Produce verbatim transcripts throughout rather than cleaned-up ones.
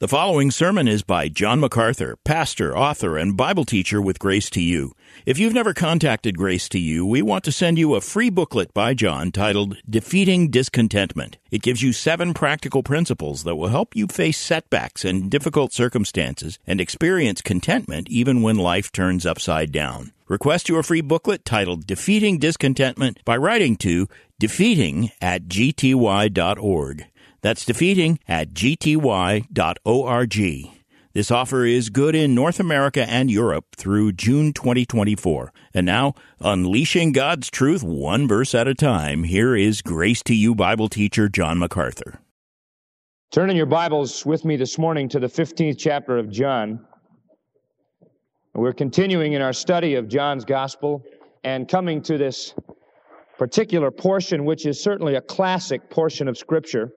The following sermon is by John MacArthur, pastor, author, and Bible teacher with Grace to You. If you've never contacted Grace to You, we want to send you a free booklet by John titled Defeating Discontentment. It gives you seven practical principles that will help you face setbacks and difficult circumstances and experience contentment even when life turns upside down. Request your free booklet titled Defeating Discontentment by writing to defeating at g t y dot org. That's defeating at g t y dot org. This offer is good in North America and Europe through June twenty twenty-four. And now, unleashing God's truth one verse at a time, here is Grace to You Bible teacher John MacArthur. Turn in your Bibles with me this morning to the fifteenth chapter of John. We're continuing in our study of John's Gospel and coming to this particular portion, which is certainly a classic portion of Scripture.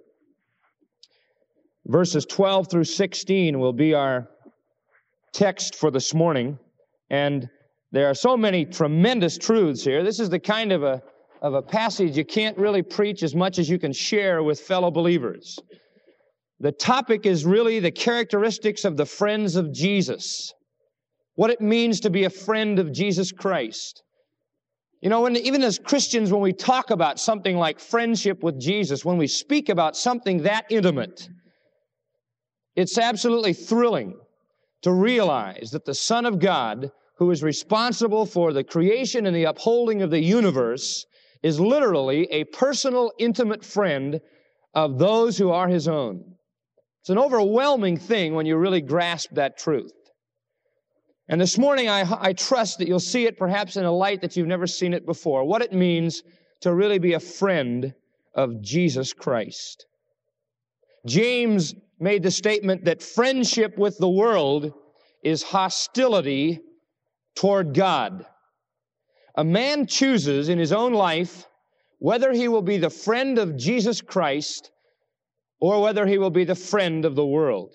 Verses twelve through sixteen will be our text for this morning, and there are so many tremendous truths here. This is the kind of a, of a passage you can't really preach as much as you can share with fellow believers. The topic is really the characteristics of the friends of Jesus, what it means to be a friend of Jesus Christ. You know, when, even as Christians, when we talk about something like friendship with Jesus, when we speak about something that intimate, it's absolutely thrilling to realize that the Son of God, who is responsible for the creation and the upholding of the universe, is literally a personal, intimate friend of those who are His own. It's an overwhelming thing when you really grasp that truth. And this morning, I, I trust that you'll see it perhaps in a light that you've never seen it before, what it means to really be a friend of Jesus Christ. James made the statement that friendship with the world is hostility toward God. A man chooses in his own life whether he will be the friend of Jesus Christ or whether he will be the friend of the world.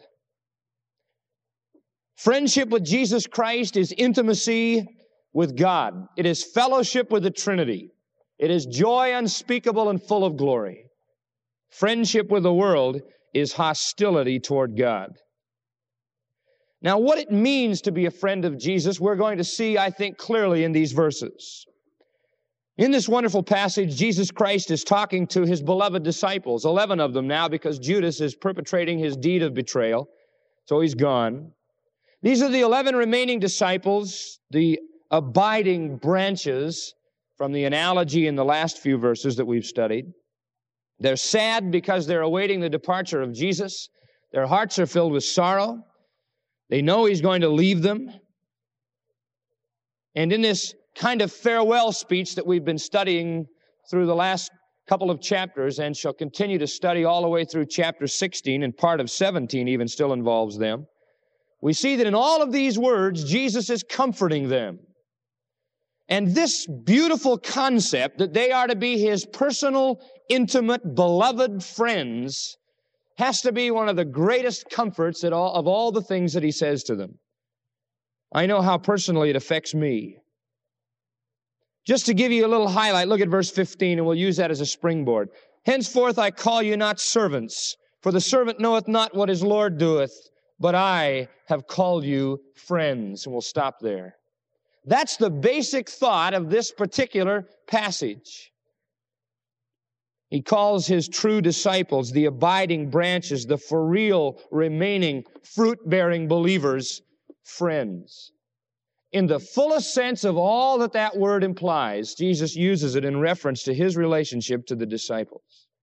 Friendship with Jesus Christ is intimacy with God. It is fellowship with the Trinity. It is joy unspeakable and full of glory. Friendship with the world is hostility toward God. Now, what it means to be a friend of Jesus, we're going to see, I think, clearly in these verses. In this wonderful passage, Jesus Christ is talking to His beloved disciples, eleven of them now, because Judas is perpetrating his deed of betrayal, so he's gone. These are the eleven remaining disciples, the abiding branches from the analogy in the last few verses that we've studied. They're sad because they're awaiting the departure of Jesus. Their hearts are filled with sorrow. They know He's going to leave them. And in this kind of farewell speech that we've been studying through the last couple of chapters and shall continue to study all the way through chapter sixteen, and part of seventeen even still involves them, we see that in all of these words, Jesus is comforting them. And this beautiful concept that they are to be His personal, intimate, beloved friends has to be one of the greatest comforts at all, of all the things that He says to them. I know how personally it affects me. Just to give you a little highlight, look at verse fifteen, and we'll use that as a springboard. Henceforth I call you not servants, for the servant knoweth not what his Lord doeth, but I have called you friends. And we'll stop there. That's the basic thought of this particular passage. He calls His true disciples, the abiding branches, the for real remaining fruit-bearing believers, friends. In the fullest sense of all that that word implies, Jesus uses it in reference to His relationship to the disciples.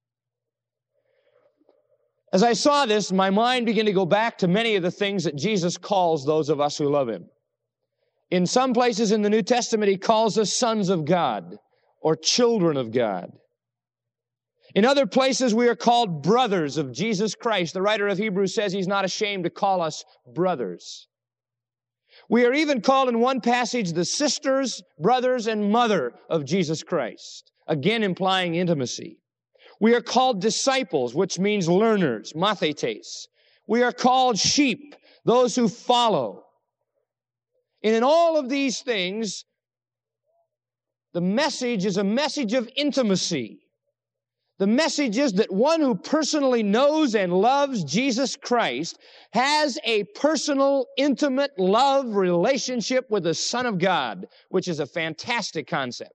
As I saw this, my mind began to go back to many of the things that Jesus calls those of us who love Him. In some places in the New Testament, He calls us sons of God or children of God. In other places, we are called brothers of Jesus Christ. The writer of Hebrews says He's not ashamed to call us brothers. We are even called in one passage the sisters, brothers, and mother of Jesus Christ, again implying intimacy. We are called disciples, which means learners, mathetes. We are called sheep, those who follow. And in all of these things, the message is a message of intimacy. The message is that one who personally knows and loves Jesus Christ has a personal, intimate love relationship with the Son of God, which is a fantastic concept.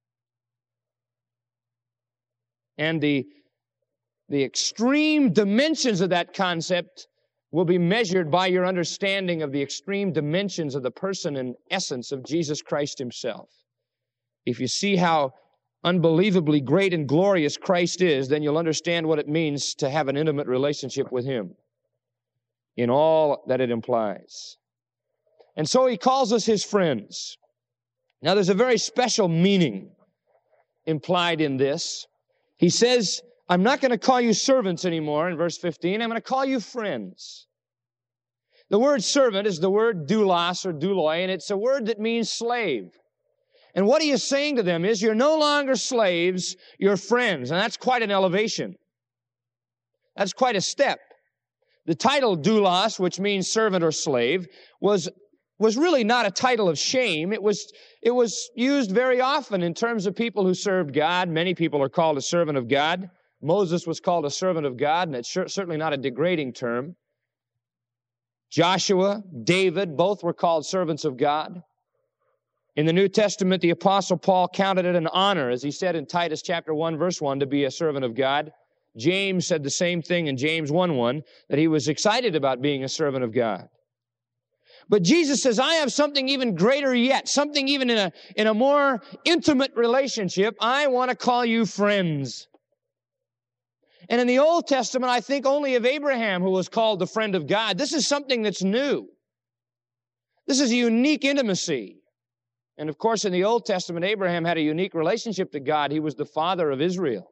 And the, the extreme dimensions of that concept will be measured by your understanding of the extreme dimensions of the person and essence of Jesus Christ himself. If you see how unbelievably great and glorious Christ is, then you'll understand what it means to have an intimate relationship with him in all that it implies. And so he calls us his friends. Now there's a very special meaning implied in this. He says, I'm not going to call you servants anymore in verse fifteen. I'm going to call you friends. The word servant is the word doulos or douloi, and it's a word that means slave. And what he is saying to them is, you're no longer slaves, you're friends. And that's quite an elevation. That's quite a step. The title doulos, which means servant or slave, was, was really not a title of shame. It was, it was used very often in terms of people who served God. Many people are called a servant of God. Moses was called a servant of God, and it's sure, certainly not a degrading term. Joshua, David, both were called servants of God. In the New Testament, the Apostle Paul counted it an honor, as he said in Titus chapter one, verse one, to be a servant of God. James said the same thing in James one one, that he was excited about being a servant of God. But Jesus says, I have something even greater yet, something even in a, in a more intimate relationship. I want to call you friends. And in the Old Testament, I think only of Abraham, who was called the friend of God. This is something that's new. This is a unique intimacy. And of course, in the Old Testament, Abraham had a unique relationship to God. He was the father of Israel.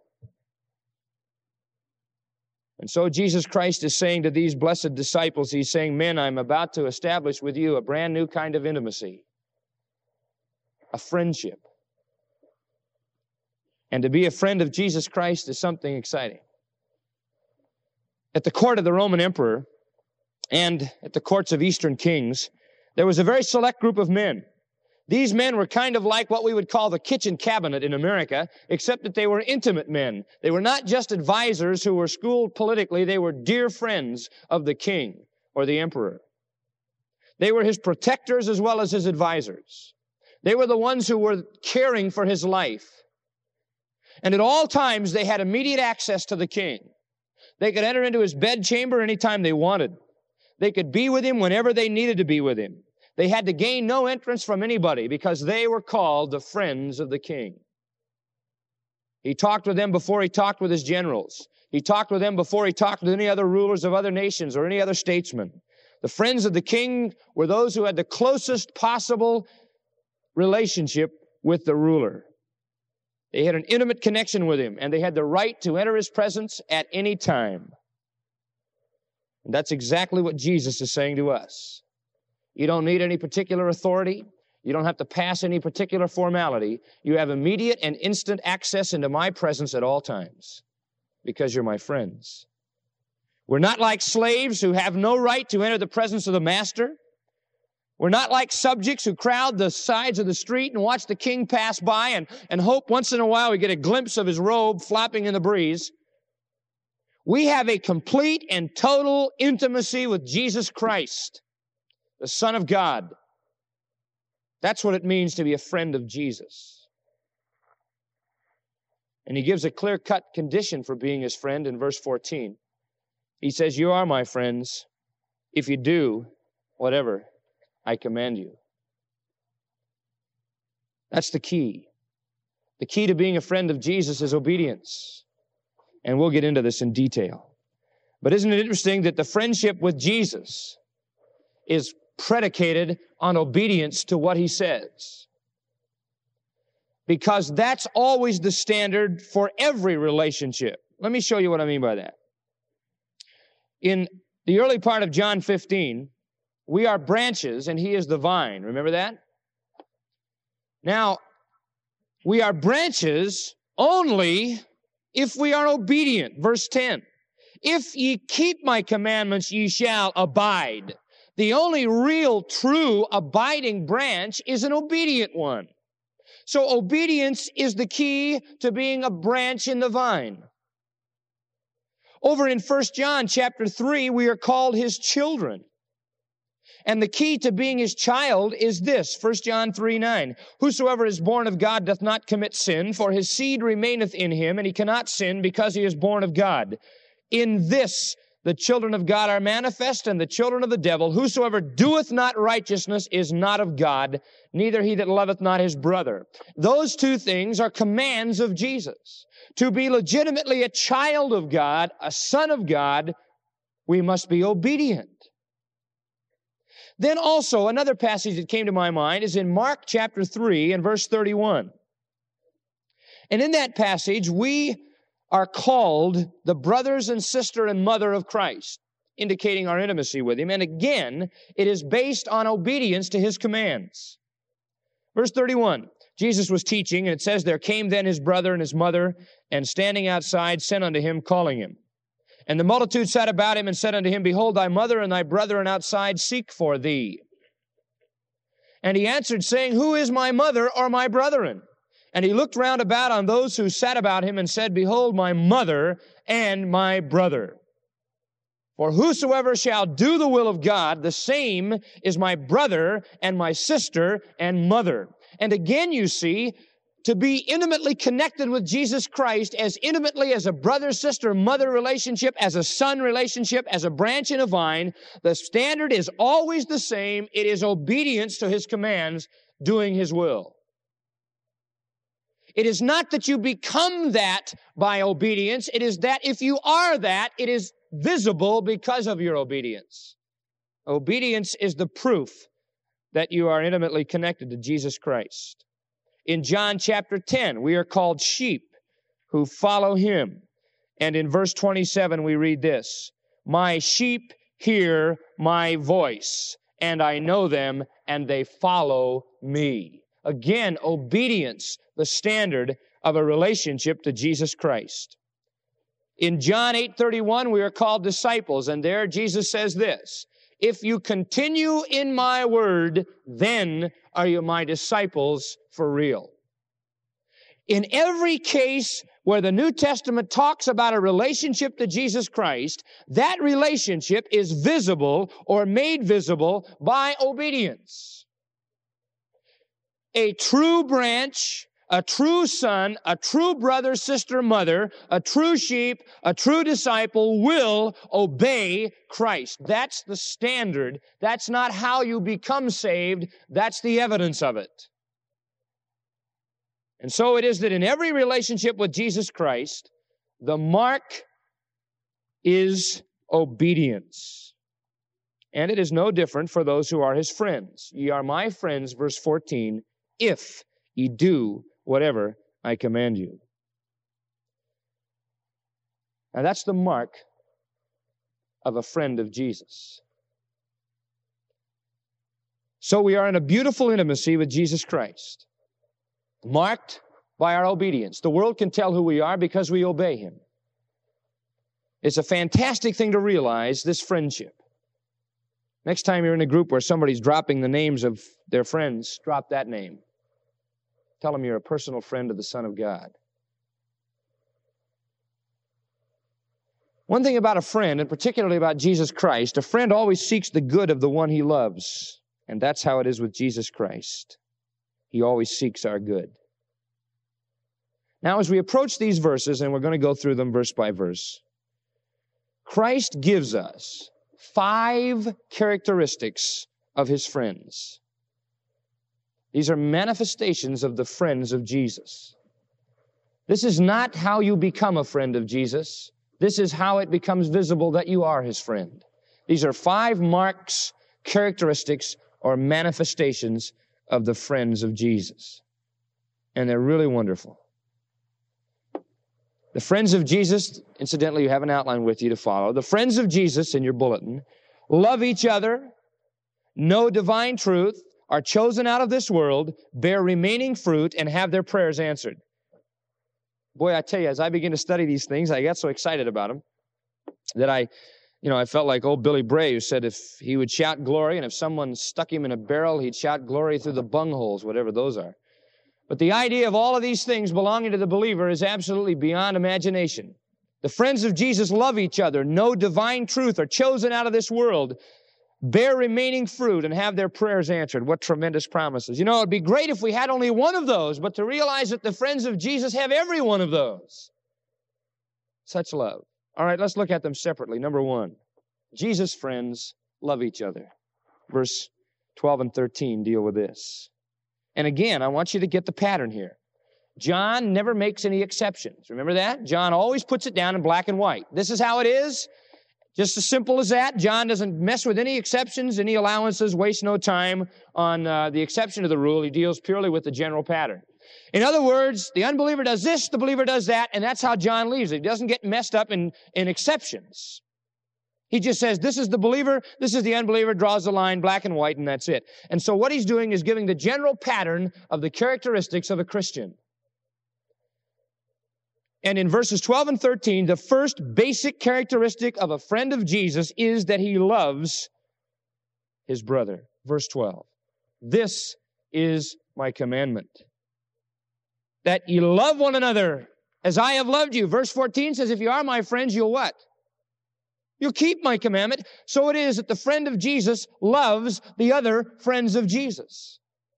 And so Jesus Christ is saying to these blessed disciples, he's saying, men, I'm about to establish with you a brand new kind of intimacy, a friendship. And to be a friend of Jesus Christ is something exciting. At the court of the Roman emperor and at the courts of Eastern kings, there was a very select group of men. These men were kind of like what we would call the kitchen cabinet in America, except that they were intimate men. They were not just advisors who were schooled politically. They were dear friends of the king or the emperor. They were his protectors as well as his advisors. They were the ones who were caring for his life. And at all times, they had immediate access to the king. They could enter into his bedchamber anytime they wanted. They could be with him whenever they needed to be with him. They had to gain no entrance from anybody because they were called the friends of the king. He talked with them before he talked with his generals. He talked with them before he talked with any other rulers of other nations or any other statesmen. The friends of the king were those who had the closest possible relationship with the ruler. They had an intimate connection with him, and they had the right to enter his presence at any time. And that's exactly what Jesus is saying to us. You don't need any particular authority. You don't have to pass any particular formality. You have immediate and instant access into my presence at all times because you're my friends. We're not like slaves who have no right to enter the presence of the master. We're not like subjects who crowd the sides of the street and watch the king pass by and, and hope once in a while we get a glimpse of his robe flapping in the breeze. We have a complete and total intimacy with Jesus Christ, the Son of God. That's what it means to be a friend of Jesus. And he gives a clear-cut condition for being his friend in verse fourteen. He says, you are my friends if you do whatever I command you. That's the key. The key to being a friend of Jesus is obedience. And we'll get into this in detail. But isn't it interesting that the friendship with Jesus is predicated on obedience to what he says? Because that's always the standard for every relationship. Let me show you what I mean by that. In the early part of John fifteen, we are branches and he is the vine. Remember that? Now, we are branches only if we are obedient. Verse ten. If ye keep my commandments, ye shall abide. The only real, true, abiding branch is an obedient one. So obedience is the key to being a branch in the vine. Over in First John chapter three, we are called His children. And the key to being His child is this, First John three nine. Whosoever is born of God doth not commit sin, for his seed remaineth in him, and he cannot sin because he is born of God. In this the children of God are manifest, and the children of the devil. Whosoever doeth not righteousness is not of God, neither he that loveth not his brother. Those two things are commands of Jesus. To be legitimately a child of God, a son of God, we must be obedient. Then also, another passage that came to my mind is in Mark chapter three and verse thirty-one. And in that passage, we are called the brothers and sister and mother of Christ, indicating our intimacy with Him. And again, it is based on obedience to His commands. Verse thirty-one, Jesus was teaching, and it says, there came then His brother and His mother, and standing outside sent unto Him, calling Him. And the multitude sat about Him and said unto Him, behold, thy mother and thy brethren outside seek for thee. And He answered, saying, who is my mother or my brethren? And He looked round about on those who sat about Him and said, behold, my mother and my brother. For whosoever shall do the will of God, the same is my brother and my sister and mother. And again, you see, to be intimately connected with Jesus Christ, as intimately as a brother, sister, mother relationship, as a son relationship, as a branch in a vine, the standard is always the same. It is obedience to His commands, doing His will. It is not that you become that by obedience. It is that if you are that, it is visible because of your obedience. Obedience is the proof that you are intimately connected to Jesus Christ. In John chapter ten, we are called sheep who follow Him. And in verse twenty-seven, we read this, my sheep hear my voice, and I know them, and they follow me. Again, obedience, the standard of a relationship to Jesus Christ. In John eight thirty-one, we are called disciples, and there Jesus says this, if you continue in my word, then are you my disciples for real. In every case where the New Testament talks about a relationship to Jesus Christ, that relationship is visible or made visible by obedience. A true branch, a true son, a true brother, sister, mother, a true sheep, a true disciple will obey Christ. That's the standard. That's not how you become saved. That's the evidence of it. And so it is that in every relationship with Jesus Christ, the mark is obedience. And it is no different for those who are His friends. Ye are my friends, verse fourteen, if ye do whatever I command you. Now that's the mark of a friend of Jesus. So we are in a beautiful intimacy with Jesus Christ, marked by our obedience. The world can tell who we are because we obey Him. It's a fantastic thing to realize, this friendship. Next time you're in a group where somebody's dropping the names of their friends, drop that name. Tell them you're a personal friend of the Son of God. One thing about a friend, and particularly about Jesus Christ, a friend always seeks the good of the one he loves. And that's how it is with Jesus Christ. He always seeks our good. Now, as we approach these verses, and we're going to go through them verse by verse, Christ gives us five characteristics of His friends. These are manifestations of the friends of Jesus. This is not how you become a friend of Jesus. This is how it becomes visible that you are His friend. These are five marks, characteristics, or manifestations of the friends of Jesus. And they're really wonderful. The friends of Jesus, incidentally, you have an outline with you to follow. The friends of Jesus in your bulletin love each other, know divine truth, are chosen out of this world, bear remaining fruit, and have their prayers answered. Boy, I tell you, as I begin to study these things, I got so excited about them that I, you know, I felt like old Billy Bray, who said if he would shout glory, and if someone stuck him in a barrel, he'd shout glory through the bungholes, whatever those are. But the idea of all of these things belonging to the believer is absolutely beyond imagination. The friends of Jesus love each other, know divine truth, are chosen out of this world, bear remaining fruit, and have their prayers answered. What tremendous promises. You know, it'd be great if we had only one of those, but to realize that the friends of Jesus have every one of those. Such love. All right, let's look at them separately. Number one, Jesus' friends love each other. Verse twelve and thirteen deal with this. And again, I want you to get the pattern here. John never makes any exceptions. Remember that? John always puts it down in black and white. This is how it is. Just as simple as that. John doesn't mess with any exceptions, any allowances, waste no time on uh, the exception to the rule. He deals purely with the general pattern. In other words, the unbeliever does this, the believer does that, and that's how John leaves it. He doesn't get messed up in, in exceptions. He just says, this is the believer, this is the unbeliever, draws the line, black and white, and that's it. And so what he's doing is giving the general pattern of the characteristics of a Christian. And in verses twelve and thirteen, the first basic characteristic of a friend of Jesus is that he loves his brother. Verse twelve, this is my commandment, that ye love one another as I have loved you. Verse fourteen says, if you are my friends, you'll what? You'll keep my commandment. So it is that the friend of Jesus loves the other friends of Jesus.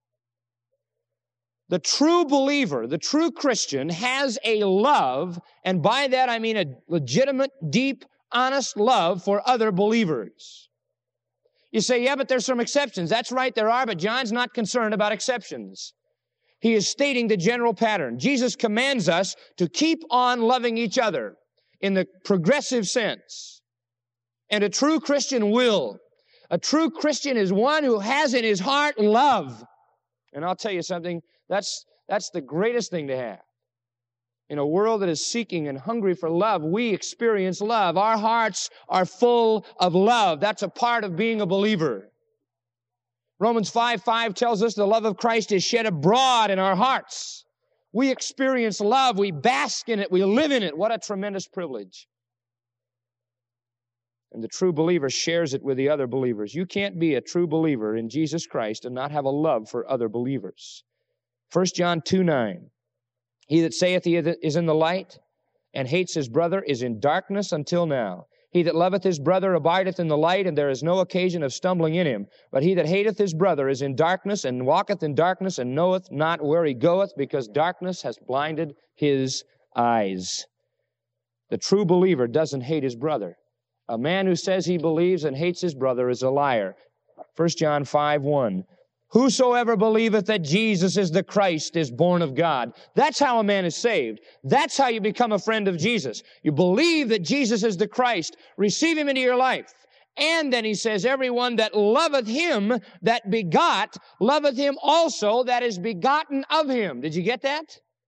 The true believer, the true Christian, has a love, and by that I mean a legitimate, deep, honest love for other believers. You say, yeah, but there's some exceptions. That's right, there are, but John's not concerned about exceptions. He is stating the general pattern. Jesus commands us to keep on loving each other in the progressive sense. And a true Christian will. A true Christian is one who has in his heart love. And I'll tell you something, that's, that's the greatest thing to have. In a world that is seeking and hungry for love, we experience love. Our hearts are full of love. That's a part of being a believer. Romans five five tells us the love of Christ is shed abroad in our hearts. We experience love. We bask in it. We live in it. What a tremendous privilege. And the true believer shares it with the other believers. You can't be a true believer in Jesus Christ and not have a love for other believers. First John two nine, he that saith he is in the light and hates his brother is in darkness until now. He that loveth his brother abideth in the light, and there is no occasion of stumbling in him. But he that hateth his brother is in darkness, and walketh in darkness, and knoweth not where he goeth, because darkness has blinded his eyes. The true believer doesn't hate his brother. A man who says he believes and hates his brother is a liar. First John five one. Whosoever believeth that Jesus is the Christ is born of God. That's how a man is saved. That's how you become a friend of Jesus. You believe that Jesus is the Christ. Receive him into your life. And then he says, everyone that loveth him that begot, loveth him also that is begotten of him. Did you get that?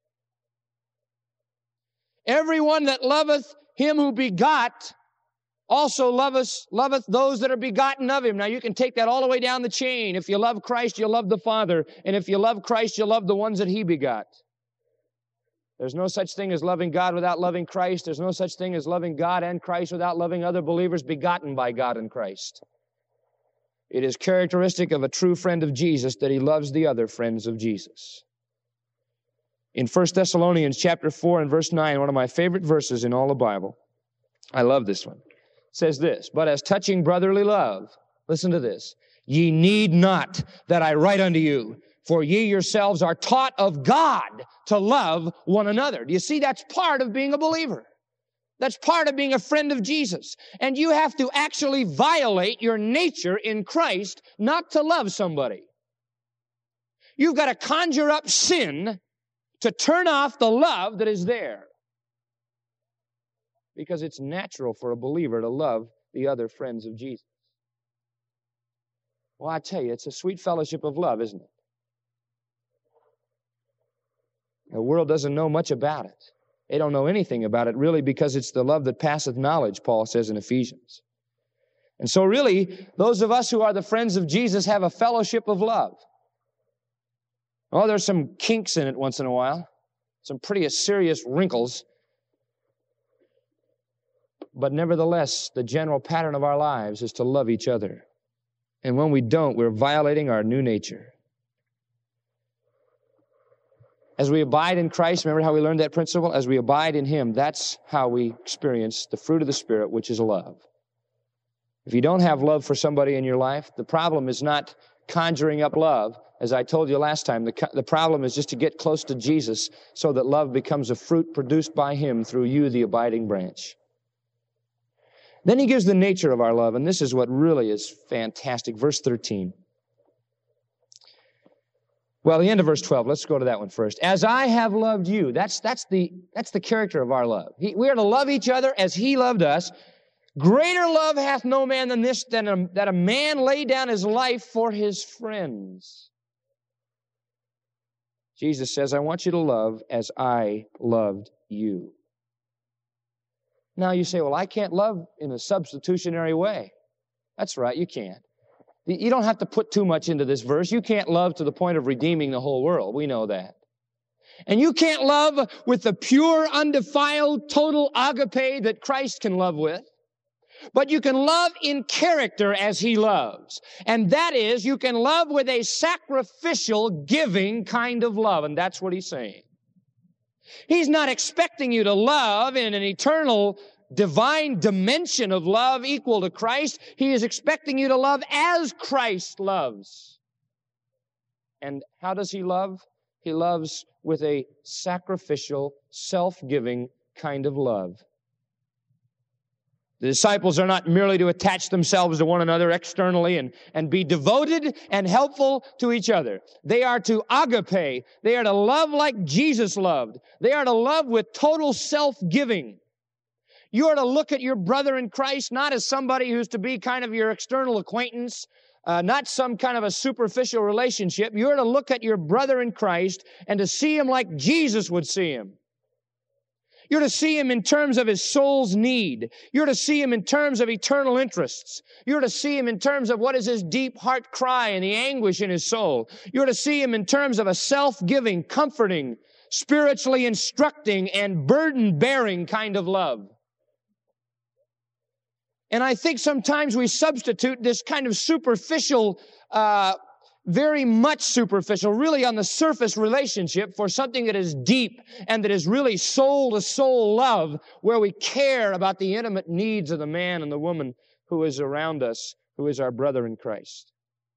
Everyone that loveth him who begot also loveth, loveth those that are begotten of him. Now you can take that all the way down the chain. If you love Christ, you'll love the Father. And if you love Christ, you'll love the ones that he begot. There's no such thing as loving God without loving Christ. There's no such thing as loving God and Christ without loving other believers begotten by God and Christ. It is characteristic of a true friend of Jesus that he loves the other friends of Jesus. In First Thessalonians chapter four and verse nine, one of my favorite verses in all the Bible, I love this one, says this, but as touching brotherly love, listen to this, ye need not that I write unto you, for ye yourselves are taught of God to love one another. Do you see? That's part of being a believer. That's part of being a friend of Jesus. And you have to actually violate your nature in Christ not to love somebody. You've got to conjure up sin to turn off the love that is there. Because it's natural for a believer to love the other friends of Jesus. Well, I tell you, it's a sweet fellowship of love, isn't it? The world doesn't know much about it. They don't know anything about it, really, because it's the love that passeth knowledge, Paul says in Ephesians. And so really, those of us who are the friends of Jesus have a fellowship of love. Oh, there's some kinks in it once in a while. Some pretty serious wrinkles. But nevertheless, the general pattern of our lives is to love each other. And when we don't, we're violating our new nature. As we abide in Christ, remember how we learned that principle? As we abide in Him, that's how we experience the fruit of the Spirit, which is love. If you don't have love for somebody in your life, the problem is not conjuring up love. As I told you last time, the, the problem is just to get close to Jesus so that love becomes a fruit produced by Him through you, the abiding branch. Then He gives the nature of our love, and this is what really is fantastic. Verse thirteen. Well, the end of verse twelve. Let's go to that one first. As I have loved you. That's, that's, the, that's the character of our love. He, we are to love each other as He loved us. Greater love hath no man than this, than a, that a man lay down his life for his friends. Jesus says, I want you to love as I loved you. Now you say, well, I can't love in a substitutionary way. That's right, you can't. You don't have to put too much into this verse. You can't love to the point of redeeming the whole world. We know that. And you can't love with the pure, undefiled, total agape that Christ can love with. But you can love in character as He loves. And that is, you can love with a sacrificial, giving kind of love. And that's what He's saying. He's not expecting you to love in an eternal, divine dimension of love equal to Christ. He is expecting you to love as Christ loves. And how does He love? He loves with a sacrificial, self-giving kind of love. The disciples are not merely to attach themselves to one another externally and, and be devoted and helpful to each other. They are to agape. They are to love like Jesus loved. They are to love with total self-giving. You are to look at your brother in Christ not as somebody who's to be kind of your external acquaintance, uh, not some kind of a superficial relationship. You are to look at your brother in Christ and to see him like Jesus would see him. You're to see him in terms of his soul's need. You're to see him in terms of eternal interests. You're to see him in terms of what is his deep heart cry and the anguish in his soul. You're to see him in terms of a self-giving, comforting, spiritually instructing, and burden-bearing kind of love. And I think sometimes we substitute this kind of superficial, uh, very much superficial, really on the surface relationship for something that is deep and that is really soul-to-soul love, where we care about the intimate needs of the man and the woman who is around us, who is our brother in Christ.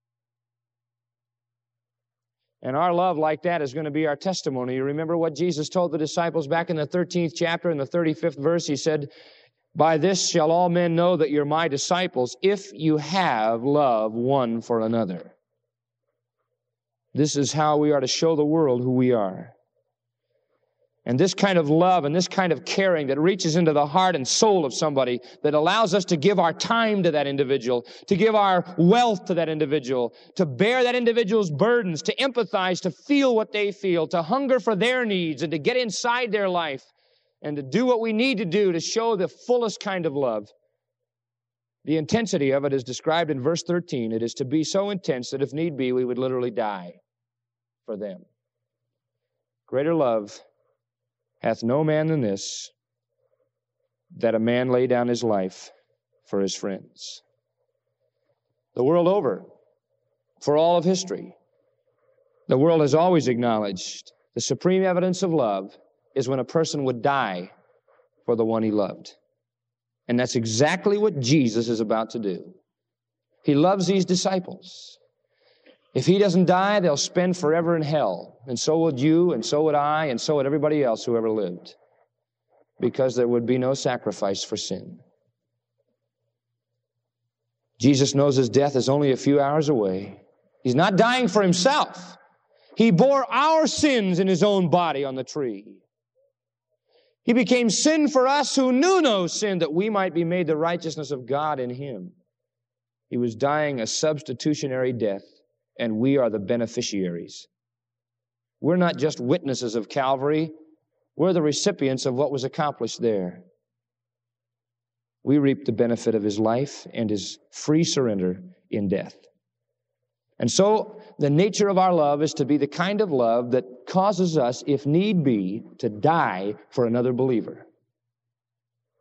And our love like that is going to be our testimony. You remember what Jesus told the disciples back in the thirteenth chapter, in the thirty-fifth verse? He said, by this shall all men know that you're my disciples, if you have love one for another. This is how we are to show the world who we are. And this kind of love and this kind of caring that reaches into the heart and soul of somebody, that allows us to give our time to that individual, to give our wealth to that individual, to bear that individual's burdens, to empathize, to feel what they feel, to hunger for their needs, and to get inside their life, and to do what we need to do to show the fullest kind of love. The intensity of it is described in verse thirteen. It is to be so intense that if need be, we would literally die for them. Greater love hath no man than this, that a man lay down his life for his friends. The world over, for all of history, the world has always acknowledged the supreme evidence of love is when a person would die for the one he loved. And that's exactly what Jesus is about to do. He loves these disciples. If he doesn't die, they'll spend forever in hell. And so would you, and so would I, and so would everybody else who ever lived. Because there would be no sacrifice for sin. Jesus knows his death is only a few hours away. He's not dying for himself. He bore our sins in his own body on the tree. He became sin for us who knew no sin, that we might be made the righteousness of God in him. He was dying a substitutionary death, and we are the beneficiaries. We're not just witnesses of Calvary. We're the recipients of what was accomplished there. We reap the benefit of his life and his free surrender in death. And so, the nature of our love is to be the kind of love that causes us, if need be, to die for another believer.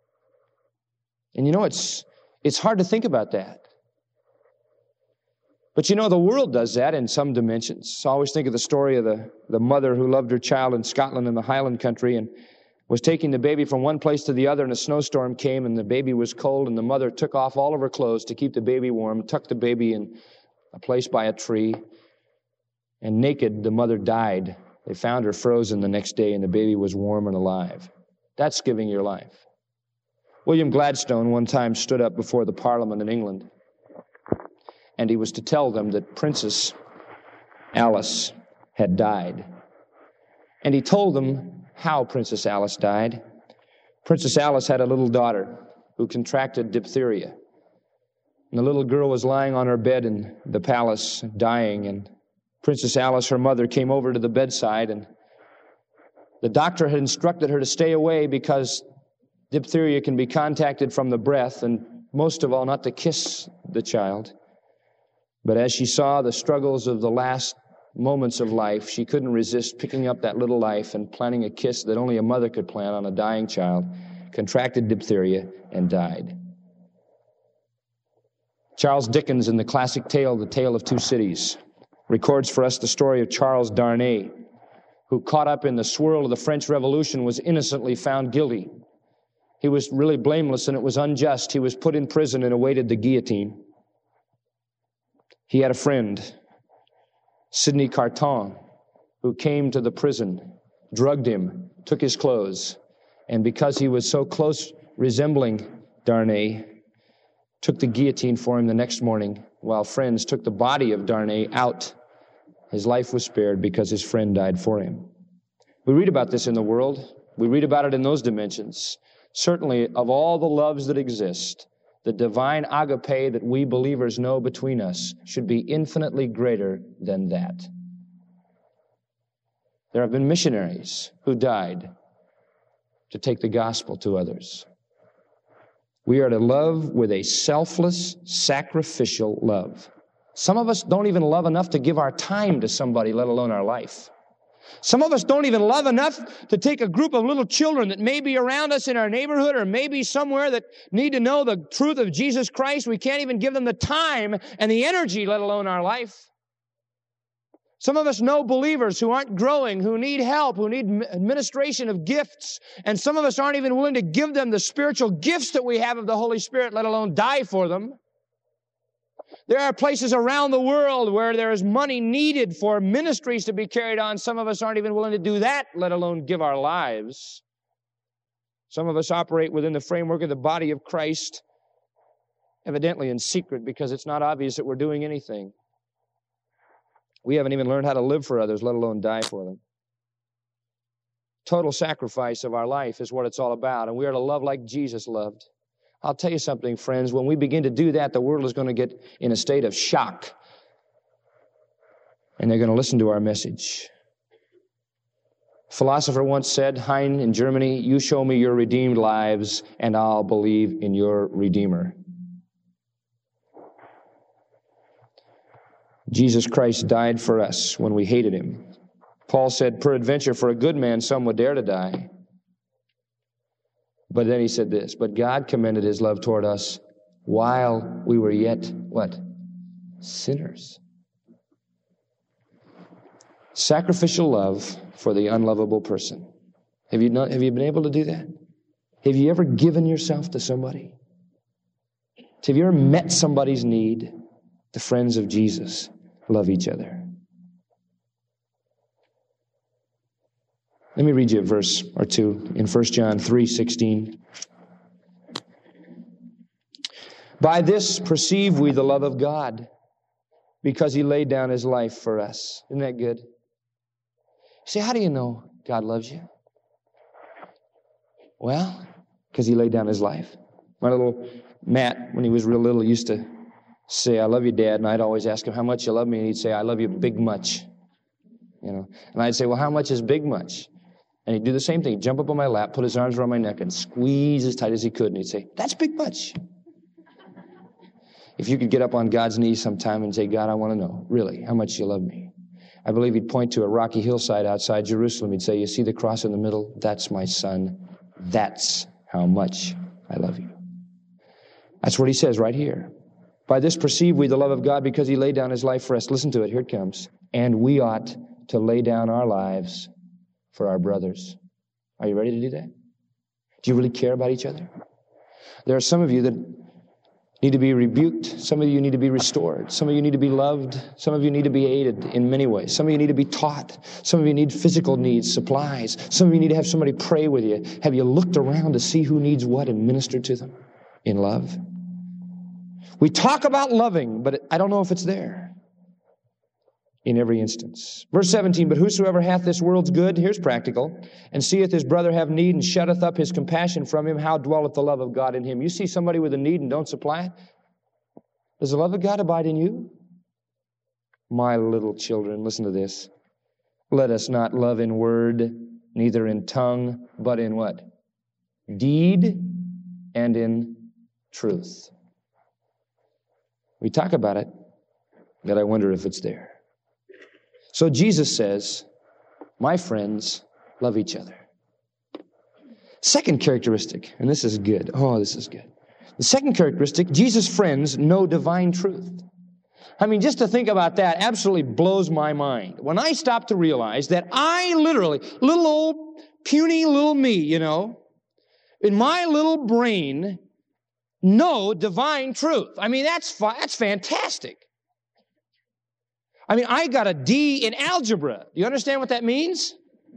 And you know, it's, it's hard to think about that. But you know, the world does that in some dimensions. I always think of the story of the, the mother who loved her child in Scotland in the Highland country and was taking the baby from one place to the other, and a snowstorm came and the baby was cold, and the mother took off all of her clothes to keep the baby warm, tucked the baby in a place by a tree, and naked the mother died. They found her frozen the next day, and the baby was warm and alive. That's giving your life. William Gladstone one time stood up before the Parliament in England, and he was to tell them that Princess Alice had died. And he told them how Princess Alice died. Princess Alice had a little daughter who contracted diphtheria. And the little girl was lying on her bed in the palace, dying, and Princess Alice, her mother, came over to the bedside, and the doctor had instructed her to stay away because diphtheria can be contacted from the breath, and most of all, not to kiss the child. But as she saw the struggles of the last moments of life, she couldn't resist picking up that little life and planting a kiss that only a mother could plant on a dying child, contracted diphtheria, and died. Charles Dickens, in the classic tale, The Tale of Two Cities, records for us the story of Charles Darnay, who, caught up in the swirl of the French Revolution, was innocently found guilty. He was really blameless, and it was unjust. He was put in prison and awaited the guillotine. He had a friend, Sidney Carton, who came to the prison, drugged him, took his clothes, and because he was so close resembling Darnay, took the guillotine for him the next morning, while friends took the body of Darnay out. His life was spared because his friend died for him. We read about this in the world. We read about it in those dimensions. Certainly, of all the loves that exist, the divine agape that we believers know between us should be infinitely greater than that. There have been missionaries who died to take the gospel to others. We are to love with a selfless, sacrificial love. Some of us don't even love enough to give our time to somebody, let alone our life. Some of us don't even love enough to take a group of little children that may be around us in our neighborhood or maybe somewhere that need to know the truth of Jesus Christ. We can't even give them the time and the energy, let alone our life. Some of us know believers who aren't growing, who need help, who need administration of gifts. And some of us aren't even willing to give them the spiritual gifts that we have of the Holy Spirit, let alone die for them. There are places around the world where there is money needed for ministries to be carried on. Some of us aren't even willing to do that, let alone give our lives. Some of us operate within the framework of the body of Christ, evidently in secret, because it's not obvious that we're doing anything. We haven't even learned how to live for others, let alone die for them. Total sacrifice of our life is what it's all about, and we are to love like Jesus loved. I'll tell you something, friends. When we begin to do that, the world is going to get in a state of shock. And they're going to listen to our message. A philosopher once said, Heine in Germany, you show me your redeemed lives, and I'll believe in your Redeemer. Jesus Christ died for us when we hated him. Paul said, peradventure, for a good man, some would dare to die. But then he said this, but God commended his love toward us while we were yet, what? Sinners. Sacrificial love for the unlovable person. Have you not, have you been able to do that? Have you ever given yourself to somebody? Have you ever met somebody's need? The friends of Jesus love each other. Let me read you a verse or two in First John three sixteen. By this perceive we the love of God, because he laid down his life for us. Isn't that good? See, how do you know God loves you? Well, because he laid down his life. My little Matt, when he was real little, used to say, I love you, Dad, and I'd always ask him, how much you love me? And he'd say, I love you big much. You know, and I'd say, well, how much is big much? And he'd do the same thing. He'd jump up on my lap, put his arms around my neck, and squeeze as tight as he could. And he'd say, that's big much. If you could get up on God's knees sometime and say, God, I want to know, really, how much you love me. I believe he'd point to a rocky hillside outside Jerusalem. He'd say, you see the cross in the middle? That's my son. That's how much I love you. That's what he says right here. By this perceive we the love of God, because he laid down his life for us. Listen to it. Here it comes. And we ought to lay down our lives for our brothers. Are you ready to do that? Do you really care about each other? There are some of you that need to be rebuked. Some of you need to be restored. Some of you need to be loved. Some of you need to be aided in many ways. Some of you need to be taught. Some of you need physical needs, supplies. Some of you need to have somebody pray with you. Have you looked around to see who needs what and minister to them in love? We talk about loving, but I don't know if it's there in every instance. Verse seventeen, but whosoever hath this world's good, here's practical, and seeth his brother have need, and shutteth up his compassion from him, how dwelleth the love of God in him? You see somebody with a need and don't supply it? Does the love of God abide in you? My little children, listen to this. Let us not love in word, neither in tongue, but in what? Deed and in truth. We talk about it, but I wonder if it's there. So Jesus says, my friends, love each other. Second characteristic, and this is good. Oh, this is good. The second characteristic, Jesus' friends know divine truth. I mean, just to think about that absolutely blows my mind. When I stop to realize that I literally, little old puny little me, you know, in my little brain, know divine truth. I mean, that's fa- that's fantastic. I mean, I got a D in algebra. Do you understand what that means?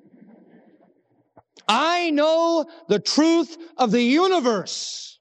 I know the truth of the universe.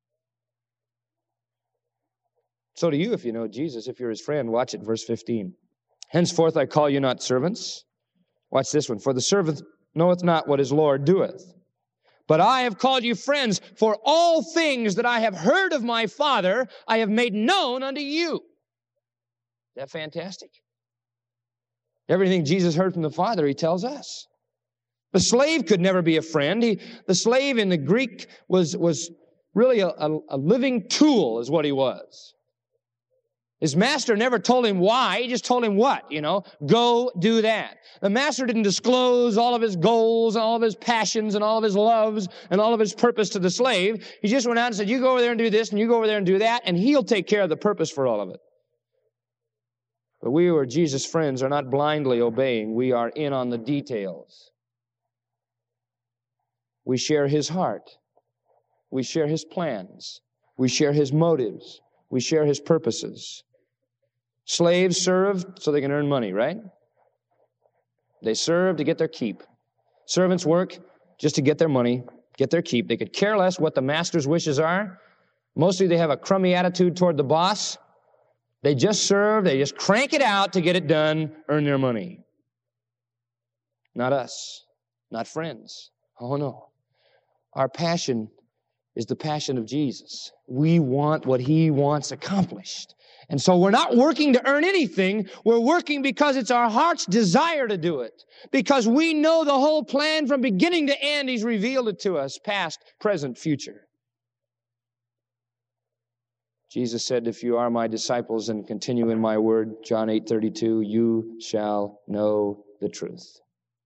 So do you if you know Jesus, if you're his friend. Watch it, verse fifteen. Henceforth I call you not servants. Watch this one. For the servant knoweth not what his Lord doeth. But I have called you friends, for all things that I have heard of my Father, I have made known unto you. Is that fantastic? Everything Jesus heard from the Father, he tells us. The slave could never be a friend. He, the slave in the Greek was, was really a, a, a living tool, is what he was. His master never told him why. He just told him what, you know, go do that. The master didn't disclose all of his goals and all of his passions and all of his loves and all of his purpose to the slave. He just went out and said, you go over there and do this and you go over there and do that, and he'll take care of the purpose for all of it. But we who are Jesus' friends are not blindly obeying. We are in on the details. We share his heart. We share his plans. We share his motives. We share his purposes. Slaves serve so they can earn money, right? They serve to get their keep. Servants work just to get their money, get their keep. They could care less what the master's wishes are. Mostly they have a crummy attitude toward the boss. They just serve, they just crank it out to get it done, earn their money. Not us, not friends. Oh no. Our passion is the passion of Jesus. We want what he wants accomplished. And so we're not working to earn anything. We're working because it's our heart's desire to do it. Because we know the whole plan from beginning to end. He's revealed it to us, past, present, future. Jesus said, if you are my disciples and continue in my word, John eight thirty-two, you shall know the truth.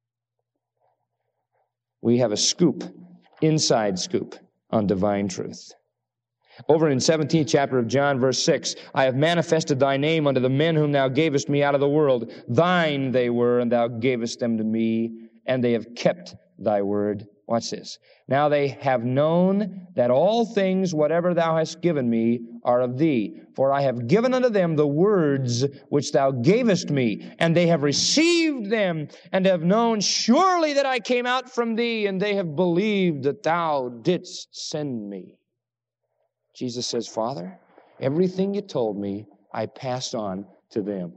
We have a scoop, inside scoop, on divine truth. Over in seventeenth chapter of John, verse six, I have manifested thy name unto the men whom thou gavest me out of the world. Thine they were, and thou gavest them to me, and they have kept thy word. Watch this. Now they have known that all things, whatever thou hast given me, are of thee. For I have given unto them the words which thou gavest me, and they have received them, and have known surely that I came out from thee, and they have believed that thou didst send me. Jesus says, Father, everything you told me, I passed on to them.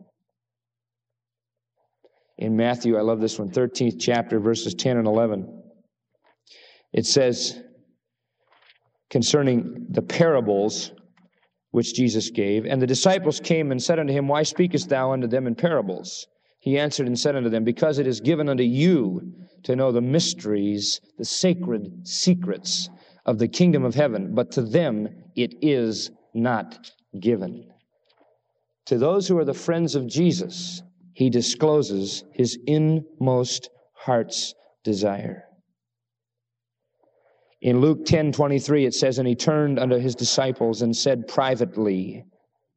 In Matthew, I love this one, thirteenth chapter, verses ten and eleven. It says, concerning the parables which Jesus gave, and the disciples came and said unto him, why speakest thou unto them in parables? He answered and said unto them, because it is given unto you to know the mysteries, the sacred secrets of the kingdom of heaven, but to them it is not given. To those who are the friends of Jesus, he discloses his inmost heart's desire. In Luke ten twenty-three, it says, and he turned unto his disciples and said privately,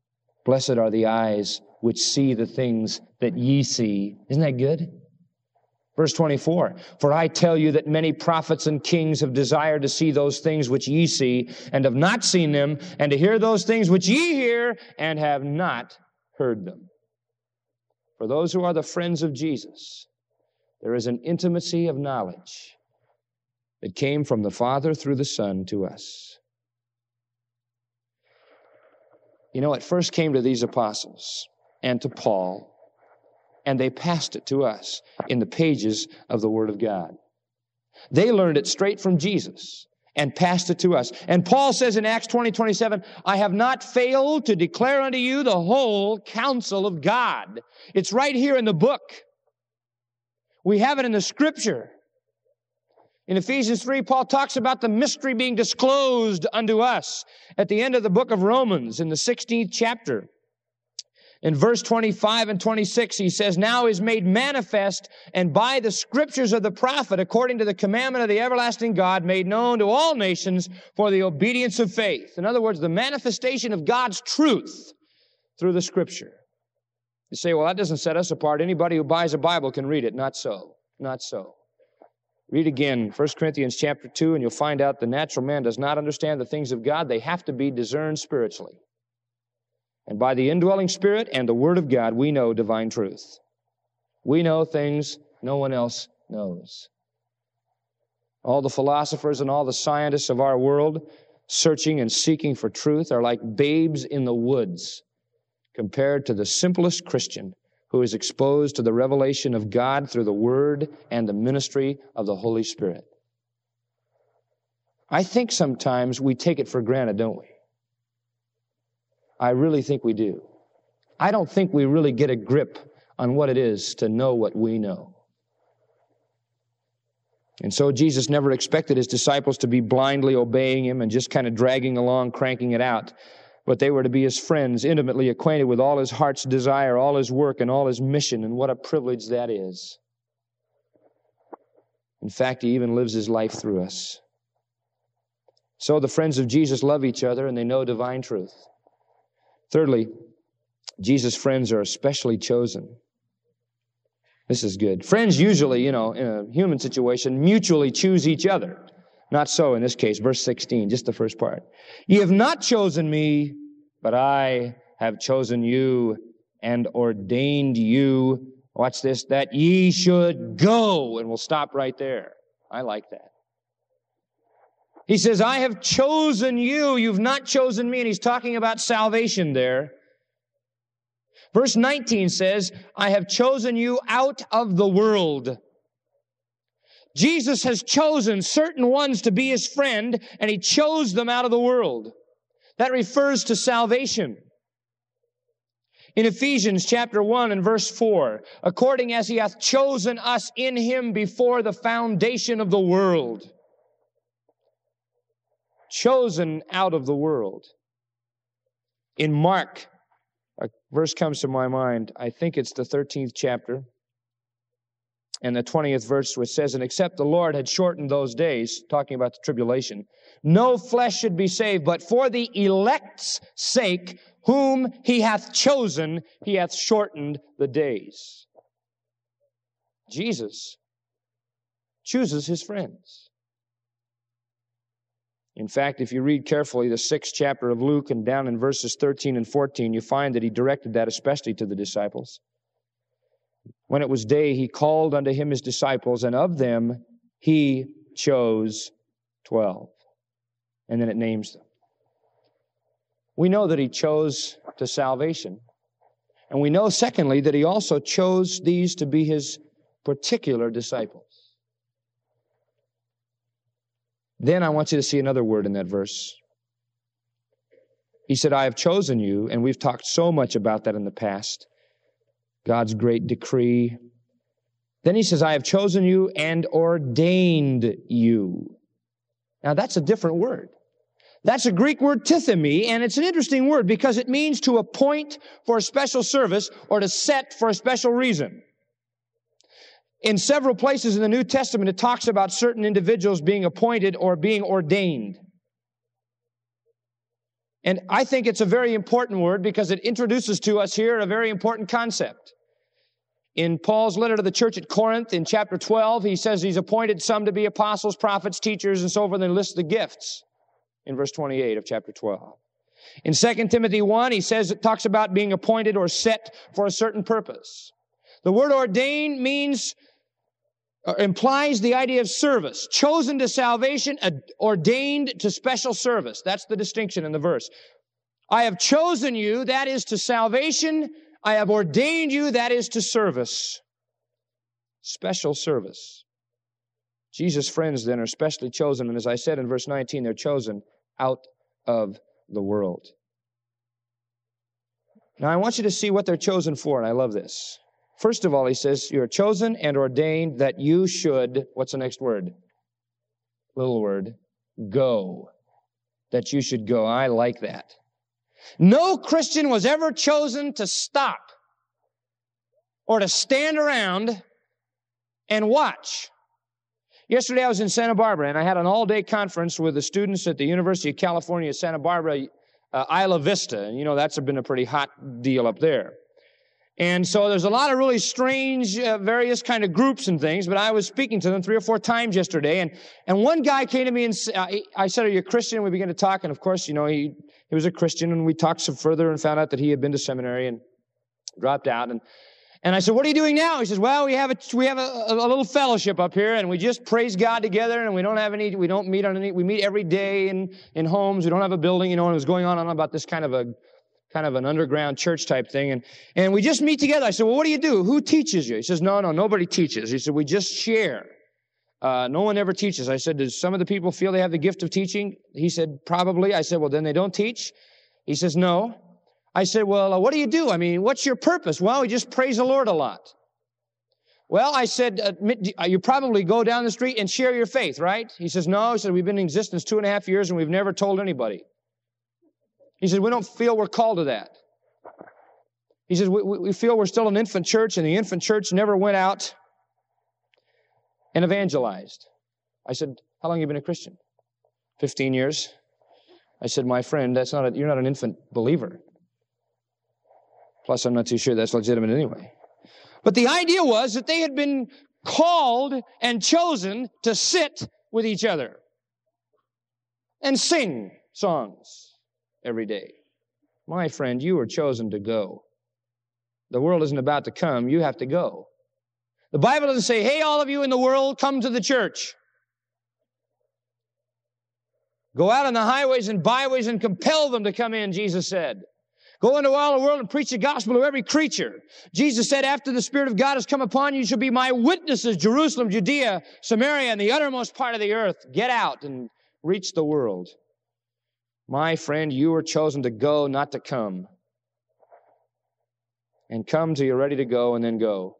Blessed are the eyes which see the things that ye see. Isn't that good? Verse twenty-four, for I tell you that many prophets and kings have desired to see those things which ye see, and have not seen them, and to hear those things which ye hear, and have not heard them. For those who are the friends of Jesus, there is an intimacy of knowledge that came from the Father through the Son to us. You know, it first came to these apostles and to Paul, and they passed it to us in the pages of the Word of God. They learned it straight from Jesus and passed it to us. And Paul says in Acts twenty, twenty-seven, I have not failed to declare unto you the whole counsel of God. It's right here in the book. We have it in the Scripture. In Ephesians three, Paul talks about the mystery being disclosed unto us. At the end of the book of Romans, in the sixteenth chapter, in verse twenty-five and twenty-six, he says, now is made manifest, and by the scriptures of the prophet, according to the commandment of the everlasting God, made known to all nations for the obedience of faith. In other words, the manifestation of God's truth through the Scripture. You say, well, that doesn't set us apart. Anybody who buys a Bible can read it. Not so. Not so. Read again First Corinthians chapter two, and you'll find out the natural man does not understand the things of God. They have to be discerned spiritually. And by the indwelling Spirit and the Word of God, we know divine truth. We know things no one else knows. All the philosophers and all the scientists of our world, searching and seeking for truth, are like babes in the woods compared to the simplest Christian who is exposed to the revelation of God through the Word and the ministry of the Holy Spirit. I think sometimes we take it for granted, don't we? I really think we do. I don't think we really get a grip on what it is to know what we know. And so Jesus never expected His disciples to be blindly obeying Him and just kind of dragging along, cranking it out. But they were to be His friends, intimately acquainted with all His heart's desire, all His work, and all His mission. And what a privilege that is. In fact, He even lives His life through us. So the friends of Jesus love each other and they know divine truth. Thirdly, Jesus' friends are especially chosen. This is good. Friends usually, you know, in a human situation, mutually choose each other. Not so in this case. Verse sixteen, just the first part. Ye have not chosen me, but I have chosen you and ordained you. Watch this, that ye should go. And we'll stop right there. I like that. He says, I have chosen you. You've not chosen me. And he's talking about salvation there. Verse nineteen says, I have chosen you out of the world. Jesus has chosen certain ones to be His friend, and He chose them out of the world. That refers to salvation. In Ephesians chapter one and verse four, according as He hath chosen us in Him before the foundation of the world. Chosen out of the world. In Mark, a verse comes to my mind. I think it's the thirteenth chapter. And the twentieth verse, which says, and except the Lord had shortened those days, talking about the tribulation, no flesh should be saved, but for the elect's sake, whom He hath chosen, He hath shortened the days. Jesus chooses His friends. In fact, if you read carefully the sixth chapter of Luke and down in verses thirteen and fourteen, you find that He directed that especially to the disciples. When it was day, He called unto Him His disciples, and of them He chose twelve. And then it names them. We know that He chose to salvation. And we know, secondly, that He also chose these to be His particular disciples. Then I want you to see another word in that verse. He said, I have chosen you, and we've talked so much about that in the past. God's great decree. Then He says, I have chosen you and ordained you. Now that's a different word. That's a Greek word, tithemi, and it's an interesting word because it means to appoint for a special service or to set for a special reason. In several places in the New Testament, it talks about certain individuals being appointed or being ordained. And I think it's a very important word because it introduces to us here a very important concept. In Paul's letter to the church at Corinth, in chapter twelve, he says he's appointed some to be apostles, prophets, teachers, and so forth, and lists the gifts in verse twenty-eight of chapter twelve. In Second Timothy one, he says it talks about being appointed or set for a certain purpose. The word ordained means, or implies the idea of service. Chosen to salvation, ordained to special service. That's the distinction in the verse. I have chosen you, that is to salvation. I have ordained you, that is to service. Special service. Jesus' friends then are specially chosen, and as I said in verse nineteen, they're chosen out of the world. Now I want you to see what they're chosen for, and I love this. First of all, he says, you're chosen and ordained that you should, what's the next word? Little word, go. That you should go. I like that. No Christian was ever chosen to stop or to stand around and watch. Yesterday I was in Santa Barbara and I had an all-day conference with the students at the University of California, Santa Barbara, uh, Isla Vista. And you know, that's been a pretty hot deal up there. And so there's a lot of really strange, uh, various kind of groups and things, but I was speaking to them three or four times yesterday, and, and one guy came to me and uh, I said, are you a Christian? And we began to talk, and of course, you know, he, he was a Christian, and we talked some further and found out that he had been to seminary and dropped out. And, and I said, what are you doing now? He says, well, we have a, we have a, a little fellowship up here, and we just praise God together, and we don't have any, we don't meet on any, we meet every day in, in homes. We don't have a building, you know, and it was going on and on about this kind of a, kind of an underground church type thing. And, and we just meet together. I said, well, what do you do? Who teaches you? He says, no, no, nobody teaches. He said, we just share. Uh, no one ever teaches. I said, does some of the people feel they have the gift of teaching? He said, probably. I said, well, then they don't teach. He says, no. I said, well, uh, what do you do? I mean, what's your purpose? Well, we just praise the Lord a lot. Well, I said, admit, you probably go down the street and share your faith, right? He says, no. He said, we've been in existence two and a half years and we've never told anybody. He said, we don't feel we're called to that. He says, we, we feel we're still an infant church, and the infant church never went out and evangelized. I said, how long have you been a Christian? Fifteen years. I said, my friend, that's not a, you're not an infant believer. Plus, I'm not too sure that's legitimate anyway. But the idea was that they had been called and chosen to sit with each other and sing songs every day. My friend, you were chosen to go. The world isn't about to come. You have to go. The Bible doesn't say, hey, all of you in the world, come to the church. Go out on the highways and byways and compel them to come in, Jesus said. Go into all the world and preach the gospel to every creature. Jesus said, after the Spirit of God has come upon you, you shall be my witnesses, Jerusalem, Judea, Samaria, and the uttermost part of the earth. Get out and reach the world. My friend, you were chosen to go, not to come. And come till you're ready to go, and then go.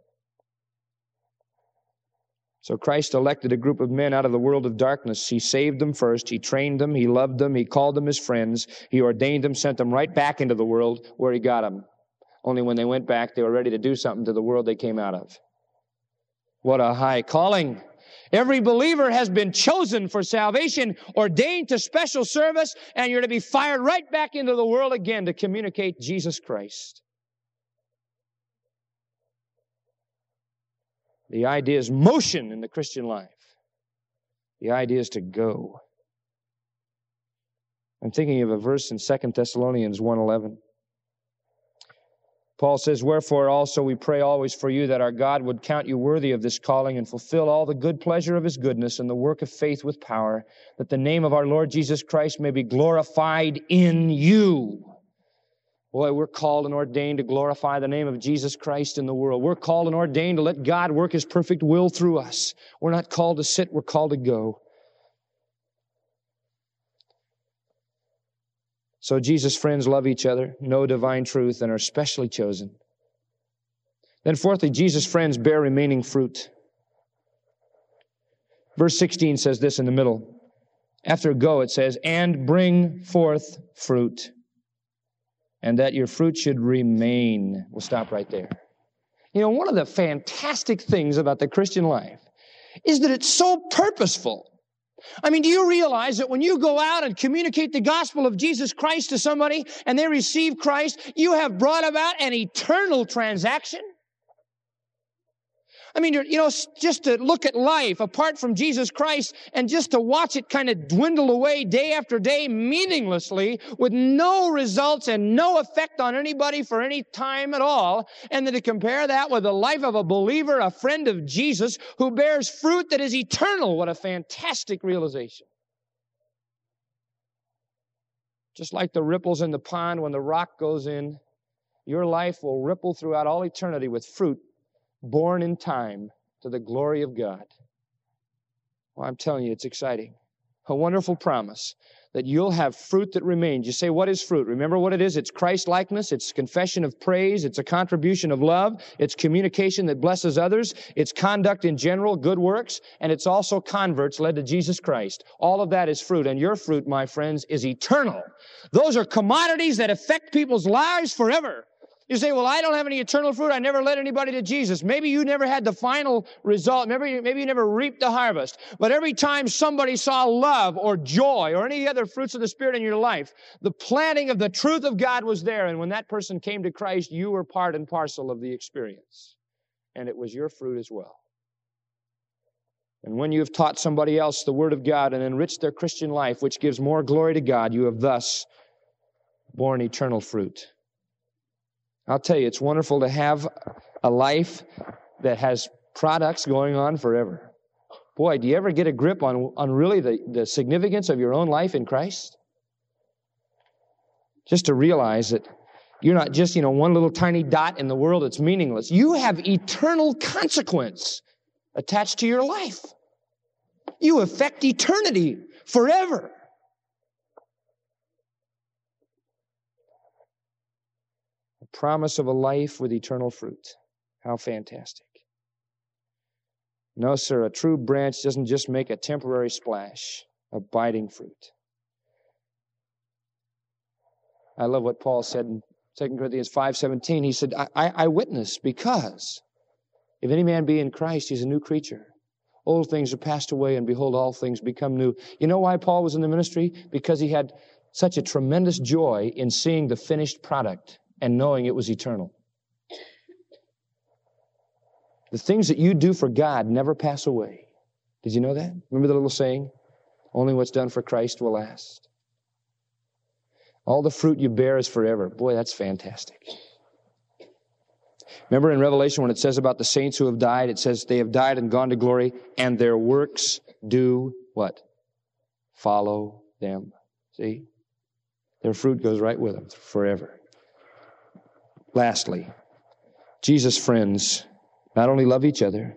So Christ elected a group of men out of the world of darkness. He saved them first. He trained them. He loved them. He called them his friends. He ordained them, sent them right back into the world where he got them. Only when they went back, they were ready to do something to the world they came out of. What a high calling. Every believer has been chosen for salvation, ordained to special service, and you're to be fired right back into the world again to communicate Jesus Christ. The idea is motion in the Christian life. The idea is to go. I'm thinking of a verse in Second Thessalonians one eleven. Paul says, wherefore also we pray always for you that our God would count you worthy of this calling and fulfill all the good pleasure of his goodness and the work of faith with power, that the name of our Lord Jesus Christ may be glorified in you. Boy, we're called and ordained to glorify the name of Jesus Christ in the world. We're called and ordained to let God work his perfect will through us. We're not called to sit, we're called to go. So Jesus' friends love each other, know divine truth, and are specially chosen. Then fourthly, Jesus' friends bear remaining fruit. Verse sixteen says this in the middle. After go, it says, and bring forth fruit, and that your fruit should remain. We'll stop right there. You know, one of the fantastic things about the Christian life is that it's so purposeful. I mean, do you realize that when you go out and communicate the gospel of Jesus Christ to somebody and they receive Christ, you have brought about an eternal transaction? I mean, you know, just to look at life apart from Jesus Christ and just to watch it kind of dwindle away day after day meaninglessly with no results and no effect on anybody for any time at all, and then to compare that with the life of a believer, a friend of Jesus who bears fruit that is eternal. What a fantastic realization. Just like the ripples in the pond when the rock goes in, your life will ripple throughout all eternity with fruit born in time to the glory of God. Well, I'm telling you, it's exciting. A wonderful promise that you'll have fruit that remains. You say, what is fruit? Remember what it is? It's Christ-likeness. It's confession of praise. It's a contribution of love. It's communication that blesses others. It's conduct in general, good works. And it's also converts led to Jesus Christ. All of that is fruit. And your fruit, my friends, is eternal. Those are commodities that affect people's lives forever. You say, well, I don't have any eternal fruit. I never led anybody to Jesus. Maybe you never had the final result. Maybe, maybe you never reaped the harvest. But every time somebody saw love or joy or any other fruits of the Spirit in your life, the planting of the truth of God was there. And when that person came to Christ, you were part and parcel of the experience. And it was your fruit as well. And when you have taught somebody else the Word of God and enriched their Christian life, which gives more glory to God, you have thus borne eternal fruit. I'll tell you, it's wonderful to have a life that has products going on forever. Boy, do you ever get a grip on, on really the, the significance of your own life in Christ? Just to realize that you're not just, you know, one little tiny dot in the world that's meaningless. You have eternal consequence attached to your life. You affect eternity forever. Promise of a life with eternal fruit. How fantastic. No, sir, a true branch doesn't just make a temporary splash, abiding fruit. I love what Paul said in Second Corinthians five seventeen. He said, I, I, I witness because if any man be in Christ, he's a new creature. Old things are passed away, and behold, all things become new. You know why Paul was in the ministry? Because he had such a tremendous joy in seeing the finished product and knowing it was eternal. The things that you do for God never pass away. Did you know that? Remember the little saying? Only what's done for Christ will last. All the fruit you bear is forever. Boy, that's fantastic. Remember in Revelation when it says about the saints who have died, it says they have died and gone to glory, and their works do what? Follow them. See? Their fruit goes right with them forever. Lastly, Jesus' friends not only love each other,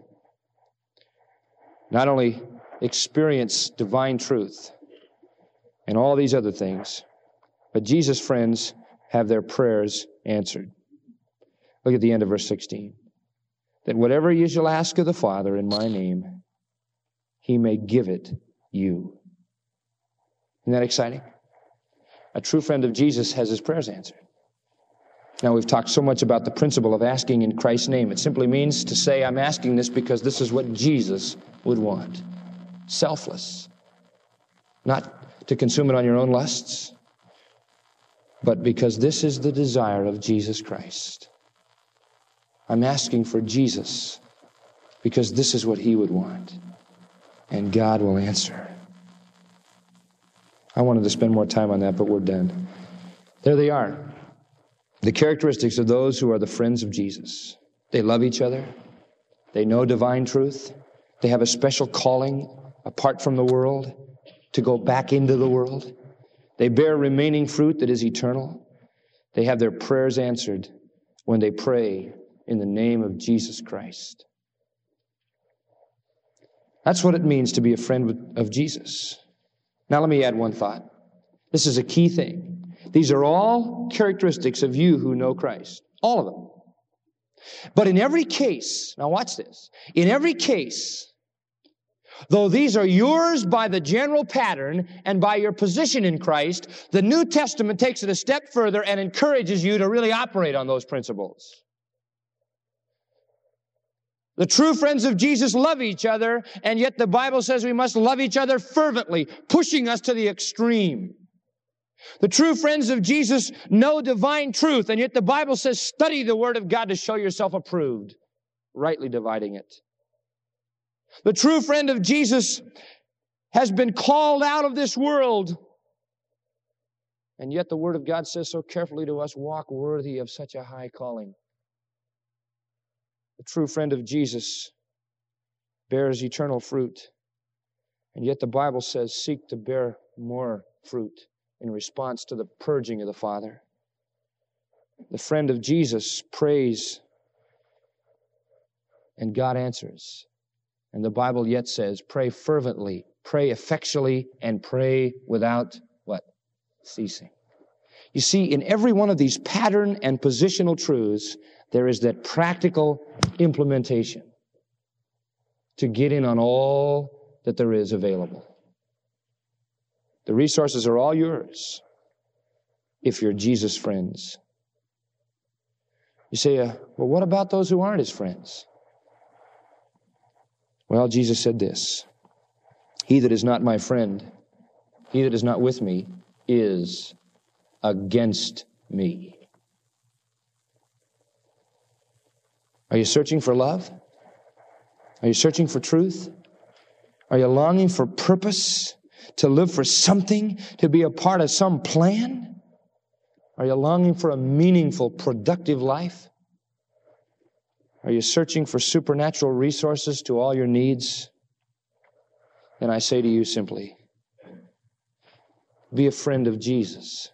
not only experience divine truth and all these other things, but Jesus' friends have their prayers answered. Look at the end of verse sixteen. That whatever you shall ask of the Father in my name, He may give it you. Isn't that exciting? A true friend of Jesus has his prayers answered. Now, we've talked so much about the principle of asking in Christ's name. It simply means to say, I'm asking this because this is what Jesus would want. Selfless. Not to consume it on your own lusts, but because this is the desire of Jesus Christ. I'm asking for Jesus because this is what He would want. And God will answer. I wanted to spend more time on that, but we're done. There they are. The characteristics of those who are the friends of Jesus. They love each other. They know divine truth. They have a special calling apart from the world to go back into the world. They bear remaining fruit that is eternal. They have their prayers answered when they pray in the name of Jesus Christ. That's what it means to be a friend of Jesus. Now let me add one thought. This is a key thing. These are all characteristics of you who know Christ. All of them. But in every case, now watch this. In every case, though these are yours by the general pattern and by your position in Christ, the New Testament takes it a step further and encourages you to really operate on those principles. The true friends of Jesus love each other, and yet the Bible says we must love each other fervently, pushing us to the extreme. The true friends of Jesus know divine truth, and yet the Bible says study the Word of God to show yourself approved, rightly dividing it. The true friend of Jesus has been called out of this world, and yet the Word of God says so carefully to us, walk worthy of such a high calling. The true friend of Jesus bears eternal fruit, and yet the Bible says seek to bear more fruit in response to the purging of the Father. The friend of Jesus prays, and God answers. And the Bible yet says, pray fervently, pray effectually, and pray without what? Ceasing. You see, in every one of these pattern and positional truths, there is that practical implementation to get in on all that there is available. The resources are all yours if you're Jesus' friends. You say, uh, well, what about those who aren't his friends? Well, Jesus said this, he that is not my friend, he that is not with me, is against me. Are you searching for love? Are you searching for truth? Are you longing for purpose, to live for something, to be a part of some plan? Are you longing for a meaningful, productive life? Are you searching for supernatural resources to all your needs? Then I say to you simply, be a friend of Jesus,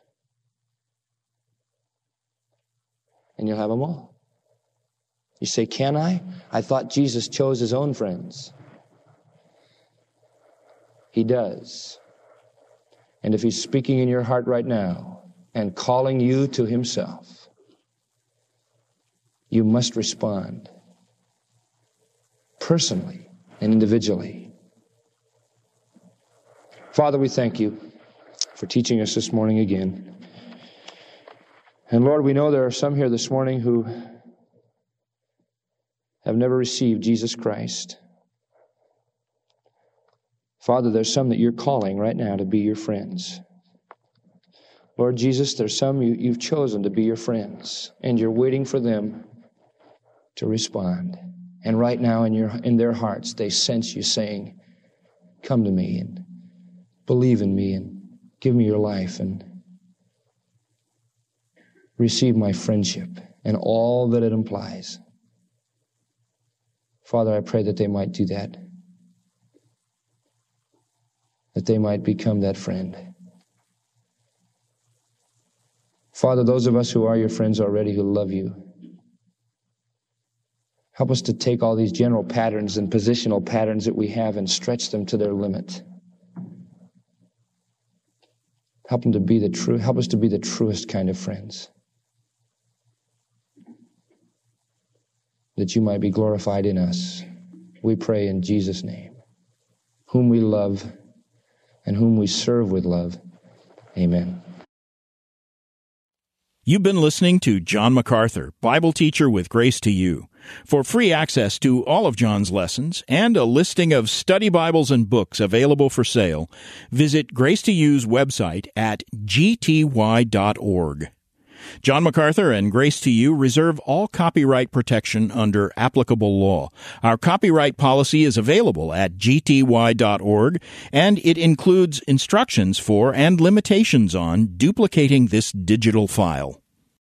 and you'll have them all. You say, can I? I thought Jesus chose his own friends. He does. And if he's speaking in your heart right now and calling you to himself, you must respond personally and individually. Father, we thank you for teaching us this morning again. And Lord, we know there are some here this morning who have never received Jesus Christ. Father, there's some that you're calling right now to be your friends. Lord Jesus, there's some you, you've chosen to be your friends, and you're waiting for them to respond. And right now in your in their hearts, they sense you saying, come to me and believe in me and give me your life and receive my friendship and all that it implies. Father, I pray that they might do that, that they might become that friend. Father, those of us who are your friends already, who love you, help us to take all these general patterns and positional patterns that we have and stretch them to their limit. Help them to be the true, help us to be the truest kind of friends, that you might be glorified in us. We pray in Jesus' name, whom we love and whom we serve with love. Amen. You've been listening to John MacArthur, Bible teacher with Grace to You. For free access to all of John's lessons and a listing of study Bibles and books available for sale, visit Grace to You's website at g t y dot org. John MacArthur and Grace to You reserve all copyright protection under applicable law. Our copyright policy is available at g t y dot org, and it includes instructions for and limitations on duplicating this digital file.